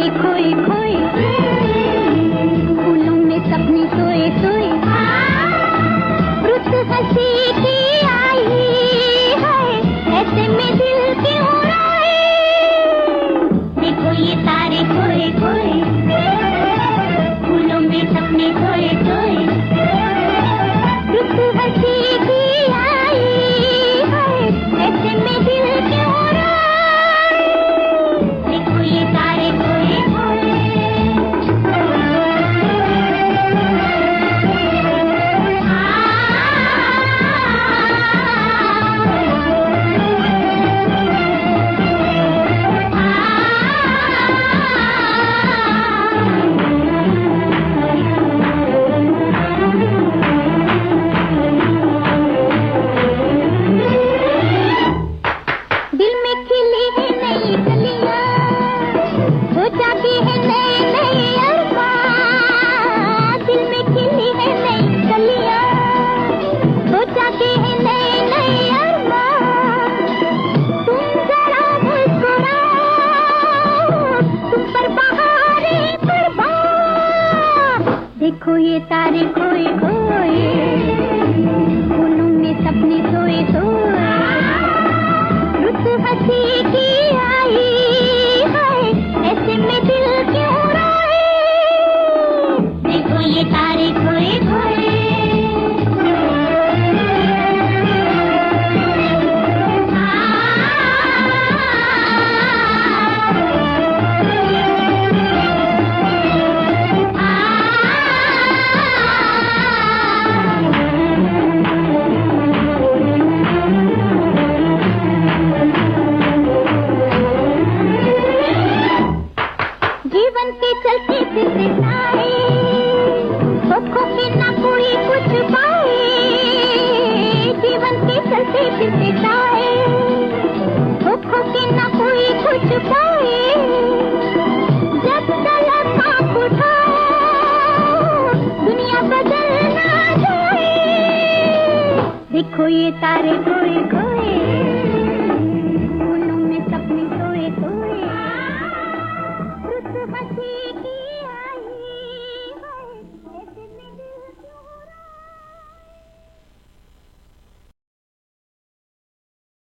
तारे खोए खोए, फूलों में सपने सोए सोए, रुत हंसी की आई है, ऐसे में दिल क्यों रोए। देखो ये तारे खोए खोए, फूलों में सपने सोए सोए, रुत हंसी की आई है, ऐसे में दिल क्यों रोए। देखो ये तारे खोए खोए। दिल में खिली है नई कलियां, हो जाती है नए नए अरमान। दिल में खिली है नई कलियां, हो जाती है नए नए अरमान। तुम जरा मुस्कुराओ, तुम पर बहारें कुर्बान। देखो ये तारे खोए खोए, फूलों में सपने सोए सोए, रुत हंसी की आई है, ऐसे में दिल क्यों रोए। देखो ये तारे खोए खोए। जीवन के चलते फिरते जाए, दुखों के ना कोई कुछ पाए। जीवन के चलते फिरते जाए, दुखों के ना कोई कुछ पाए। जब तलक आँख उठाओ, दुनिया बदल ना जाए। देखो ये तारे खोए खोए,